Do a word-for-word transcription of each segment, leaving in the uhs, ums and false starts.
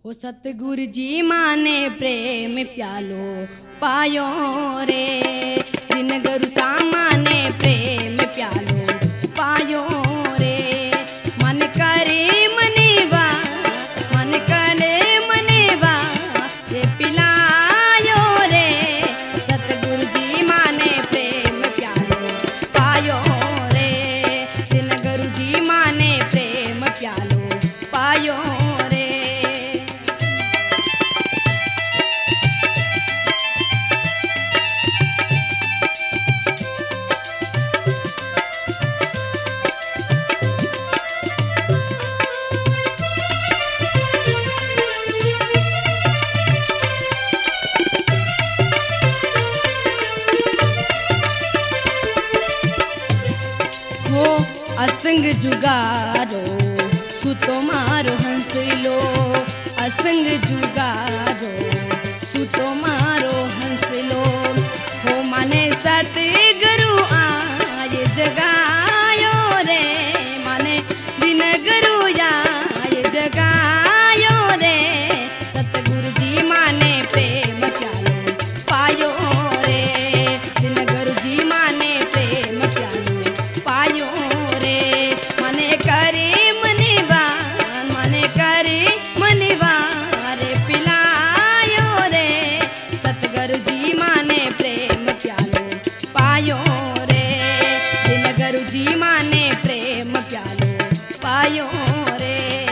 हो सतगुरु जी माने प्रेम प्यालो पायो रे, दिन गुरु सामाने प्रेम प्यालो पायो रे। मन करे मनेवा, मन करे मनेवा ये पिलायो रे। सतगुरु जी माने प्रेम प्यालो पायो रे, दिन गुरु जी माने प्रेम प्यालो पायो रे। असंग जुगारो सुतो मारो हंसलो, असंग जुगारो सुतो मारो हंसलो। हो माने सतगुरु आए जगायो रे, माने दिन गुरु आए जगायो रे। सतगुरु जी माने प्रेम प्यालो पायो रे, दिन गुरु जी माने प्रेम प्यालो पायो रे। मने करे मनेवा, मने करे मनेवा रे पिलायो रे। सतगुरु जी माने प्रेम प्यालो पायो रे, दिन गुरु जी माने प्रेम प्यालो पायो रे।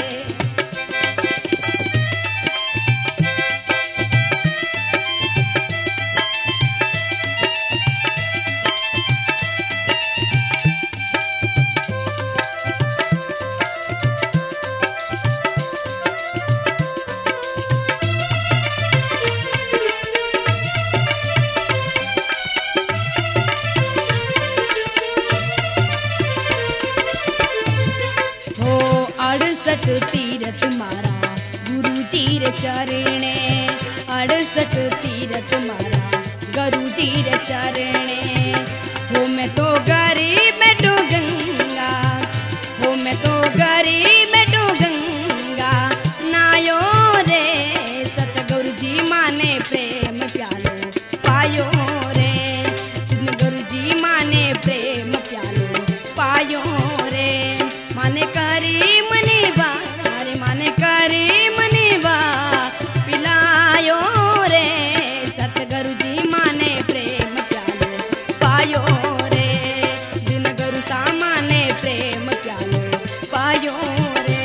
अड़सठ तीरथ मारा गुरु जी रे चरणे, अड़सठ तीरथ मारा गुरु जी रे चरणे। हो मैं तो गरीब मैं तो गंगा, हो मैं तो गरीब मैं तो गंगा नायो रे। सतगुरु जी माने प्रेम प्यालो पायो रे, गुरु जी माने प्रेम प्यालो पायो रे। माने करी मनेवा रे, माने करी मनेवा पिलायो रे। सतगुरु जी माने प्रेम प्यालो पायो रे, दिन गुरु सामाने प्रेम प्यालो पायो रे।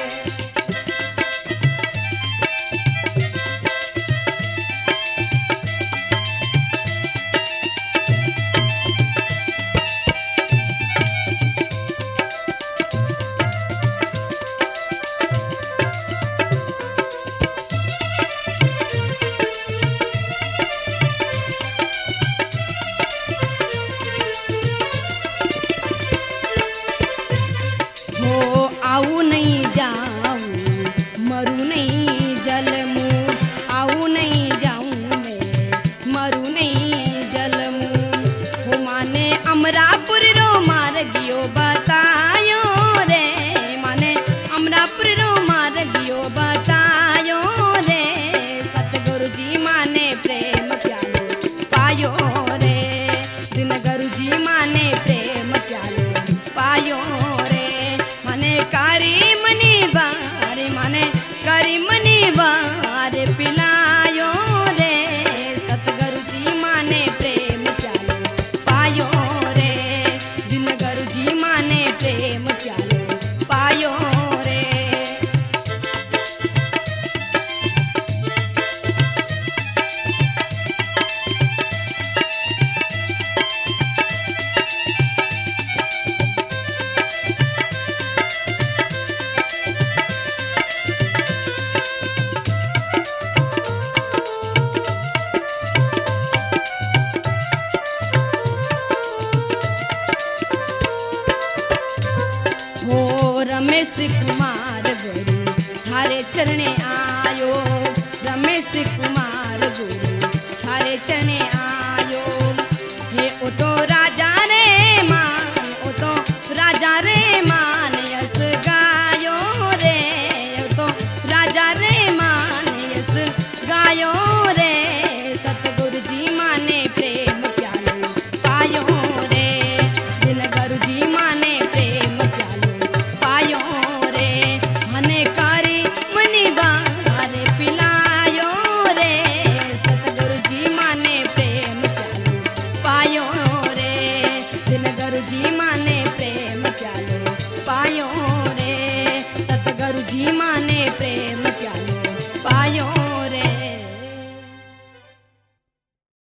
आऊ नहीं जाऊं मरू नहीं जल मुँह, आऊ नहीं जाऊं मैं मरू नहीं जल मुँह। हो माने अमरापुर रो मार गियो बतायो रे, माने अमरापुर रो मार गियो बतायो रे। सतगुरु जी माने प्रेम प्यालो पायो रे, दिन गुरु जी माने प्रेम प्यालो पायो रे। मने कारी मनेवा रे, माने कारी मनेवा रे पिलायो रे। सतगुरु जी माने प्रेम प्यालो पायो रे, दिन गुरु जी माने प्रेम प्यालो पायो रे। रमेश कुमार गुरु थारे चरणे आयो, रमेश कुमार गुरु थारे चरणे आयो। हे ओ तो राजा रे मान, ओ तो राजा रे मान यस गायो रे। ओ तो राजा रे मान आयो